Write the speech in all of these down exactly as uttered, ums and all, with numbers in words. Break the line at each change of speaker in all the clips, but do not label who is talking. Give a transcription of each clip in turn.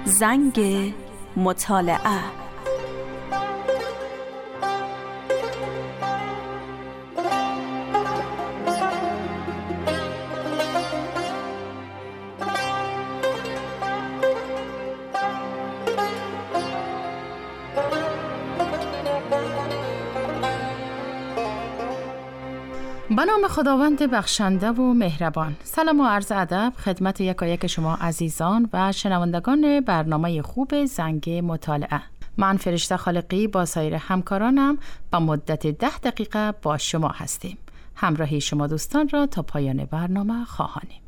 زنگ مطالعه.
به نام خداوند بخشنده و مهربان. سلام و عرض ادب خدمت یکایک شما عزیزان و شنوندگان برنامه خوب زنگ مطالعه. من فرشته خالقی با سایر همکارانم با مدت ده دقیقه با شما هستیم. همراهی شما دوستان را تا پایان برنامه خواهانیم.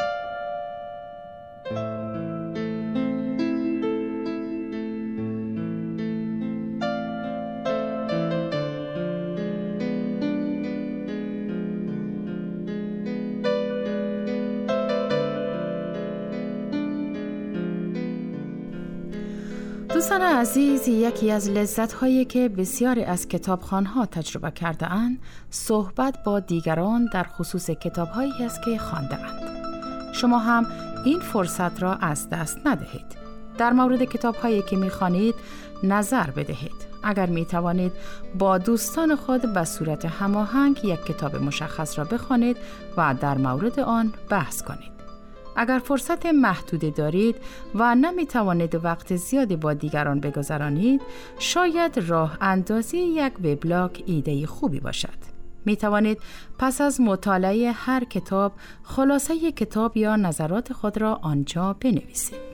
دوستان عزیز، یکی از لذت‌هایی که بسیاری از کتابخوان‌ها تجربه کرده‌اند، صحبت با دیگران در خصوص کتاب‌هایی است که خوانده‌اند. شما هم این فرصت را از دست ندهید. در مورد کتاب‌هایی که می‌خوانید نظر بدهید. اگر می‌توانید با دوستان خود به صورت هماهنگ یک کتاب مشخص را بخوانید و در مورد آن بحث کنید. اگر فرصت محدودی دارید و نمی توانید وقت زیادی با دیگران بگذرانید، شاید راه اندازی یک وبلاگ ایده خوبی باشد. می توانید پس از مطالعه هر کتاب خلاصه کتاب یا نظرات خود را آنجا بنویسید.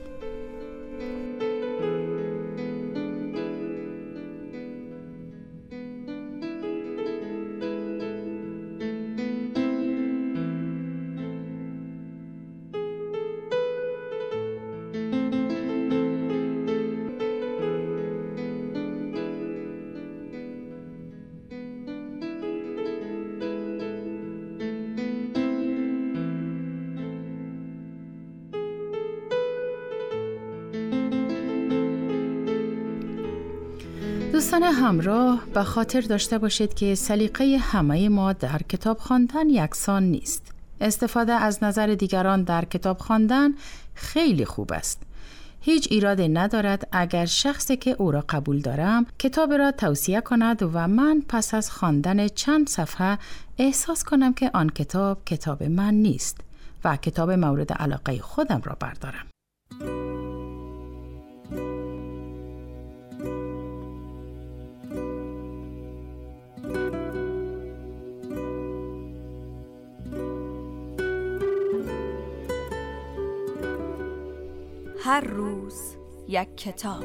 دوستان همراه، به خاطر داشته باشید که سلیقه همه ما در کتاب خواندن یکسان نیست. استفاده از نظر دیگران در کتاب خواندن خیلی خوب است. هیچ ایرادی ندارد اگر شخصی که او را قبول دارم کتاب را توصیه کند و من پس از خواندن چند صفحه احساس کنم که آن کتاب کتاب من نیست و کتاب مورد علاقه خودم را بردارم.
هر روز یک کتاب.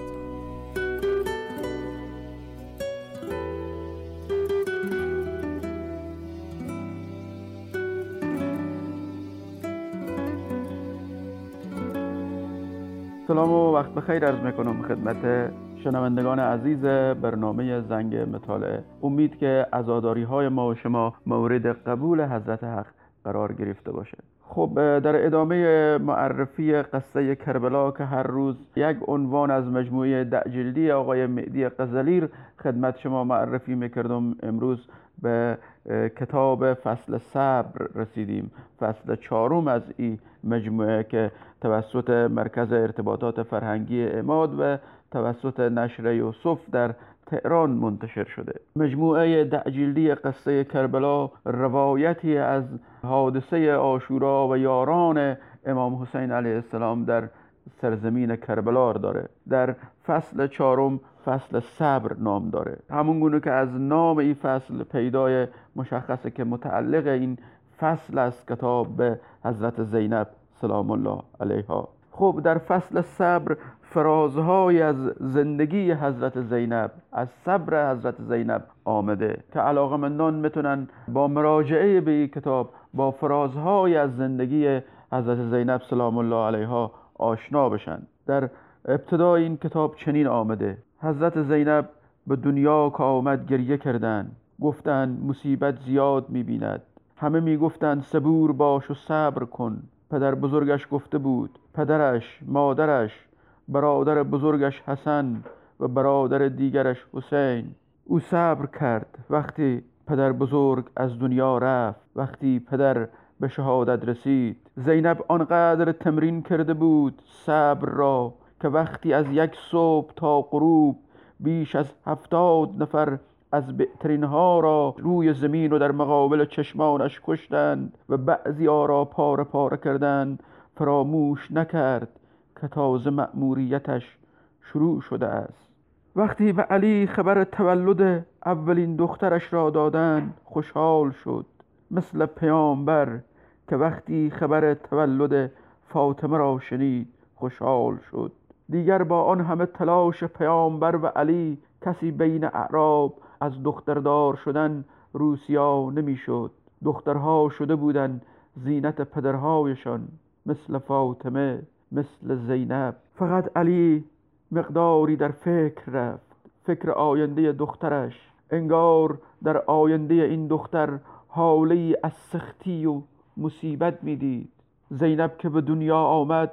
سلام و وقت بخیر عرض میکنم خدمت شنوندگان عزیز برنامه زنگ مطالعه. امید که عزاداری های ما و شما مورد قبول حضرت حق قرار گرفته باشه. خب در ادامه معرفی قصه کربلا که هر روز یک عنوان از مجموعه ده جلدی آقای مهدی غزلیر خدمت شما معرفی میکردم، امروز به کتاب فصل صبر رسیدیم، فصل چهارم از این مجموعه که توسط مرکز ارتباطات فرهنگی عماد و توسط نشر یوسف در تهران منتشر شده. مجموعه ده جلدی قصه کربلا روایتی از حادثه عاشورا و یاران امام حسین علیه السلام در سرزمین کربلا داره. در فصل چهارم فصل صبر نام داره. همون گونه که از نام این فصل پیدای مشخصه که متعلق این فصل از کتاب به حضرت زینب سلام الله علیها. خب در فصل صبر فرازهای از زندگی حضرت زینب، از صبر حضرت زینب آمده که علاقه‌مندان میتونن با مراجعه به این کتاب با فرازهای از زندگی حضرت زینب سلام الله علیها آشنا بشن. در ابتدای این کتاب چنین آمده: حضرت زینب به دنیا که آمد گریه کردن، گفتن مصیبت زیاد میبیند. همه میگفتن صبور باش و صبر کن. پدر بزرگش گفته بود، پدرش، مادرش، برادر بزرگش حسن و برادر دیگرش حسین. او صبر کرد وقتی پدر بزرگ از دنیا رفت، وقتی پدر به شهادت رسید. زینب آنقدر تمرین کرده بود صبر را که وقتی از یک صبح تا غروب بیش از هفتاد نفر از بهترین ها را روی زمین و در مقابل چشمانش کشتند و بعضی ها را پاره پاره کردند، فراموش نکرد که تازه مأموریتش شروع شده است. وقتی به علی خبر تولد اولین دخترش را دادند خوشحال شد، مثل پیامبر که وقتی خبر تولد فاطمه را شنید خوشحال شد. دیگر با آن همه تلاش پیامبر و علی کسی بین اعراب از دختردار شدن روسیا نمی شد. دخترها شده بودند زینت پدرهایشان، مثل فاطمه، مثل زینب. فقط علی مقداری در فکر رفت، فکر آینده دخترش. انگار در آینده این دختر حالی از سختی و مصیبت می دید. زینب که به دنیا آمد،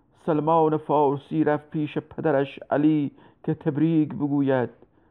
سلمان فارسی رفت پیش پدرش علی که تبریک بگوید،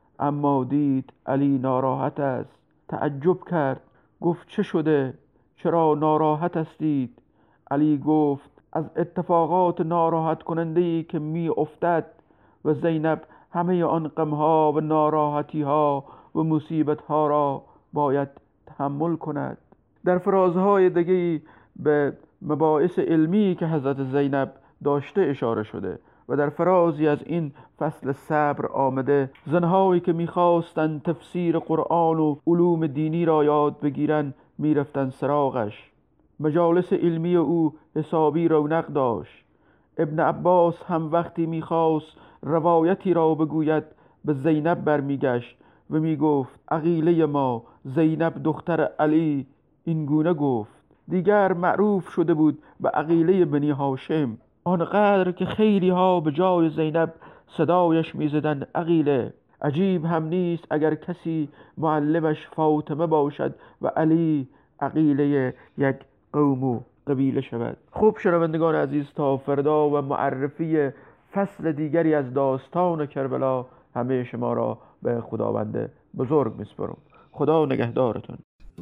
اما دید علی ناراحت است. تعجب کرد، گفت چه شده؟ چرا ناراحت هستید؟ علی گفت از اتفاقات ناراحت کننده‌ای که می افتد و زینب همه آن غم‌ها و ناراحتی‌ها و مصیبت‌ها را باید تحمل کند. در فرازهای دیگری به مباحث علمی که حضرت زینب داشته اشاره شده و در فرازی از این فصل صبر آمده، زنهایی که می‌خواستند تفسیر قرآن و علوم دینی را یاد بگیرند می‌رفتند سراغش. مجالس علمی او حسابی رونق داشت. ابن عباس هم وقتی می‌خواست روایتی را بگوید به زینب برمیگشت و میگفت عقیله ما زینب دختر علی این گونه گفت. دیگر معروف شده بود به عقیله بنی هاشم، آنقدر که خیلی ها به جای زینب صدایش میزدن عقیله. عجیب هم نیست اگر کسی معلمش فاطمه باشد و علی عقیله یک قوم و قبیله شود. خوب شنوندگان عزیز، تا فردا و معرفی فصل دیگری از داستان کربلا همه شما را به خداوند بزرگ میسپارم. خدا نگهدارتون.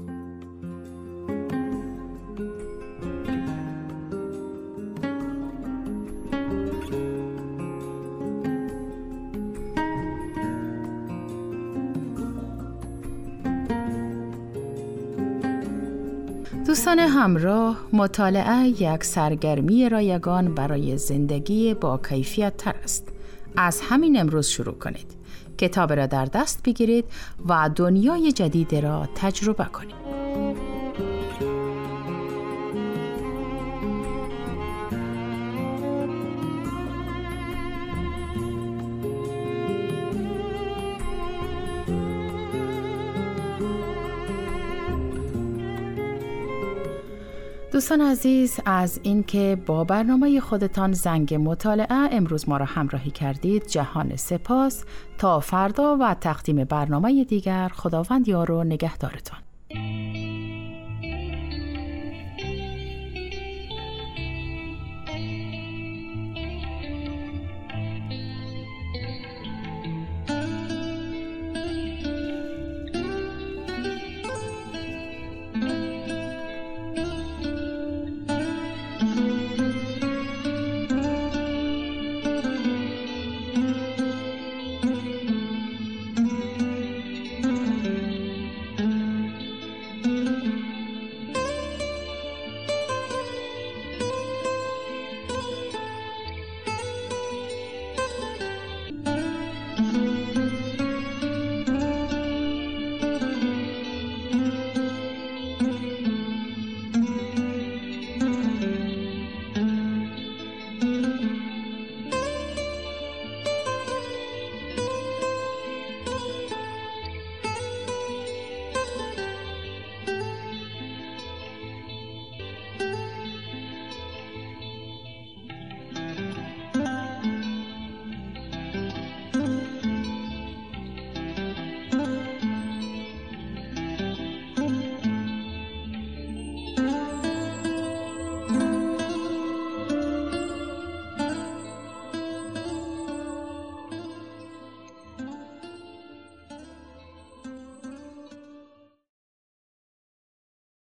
دوستان همراه، مطالعه یک سرگرمی رایگان برای زندگی با کیفیت تر است. از همین امروز شروع کنید. کتاب را در دست بگیرید و دنیای جدید را تجربه کنید. دوستان عزیز، از اینکه با برنامه خودتان زنگ مطالعه امروز ما را همراهی کردید جهان سپاس. تا فردا و تقدیم برنامه دیگر، خداوند یار و نگهدارتان.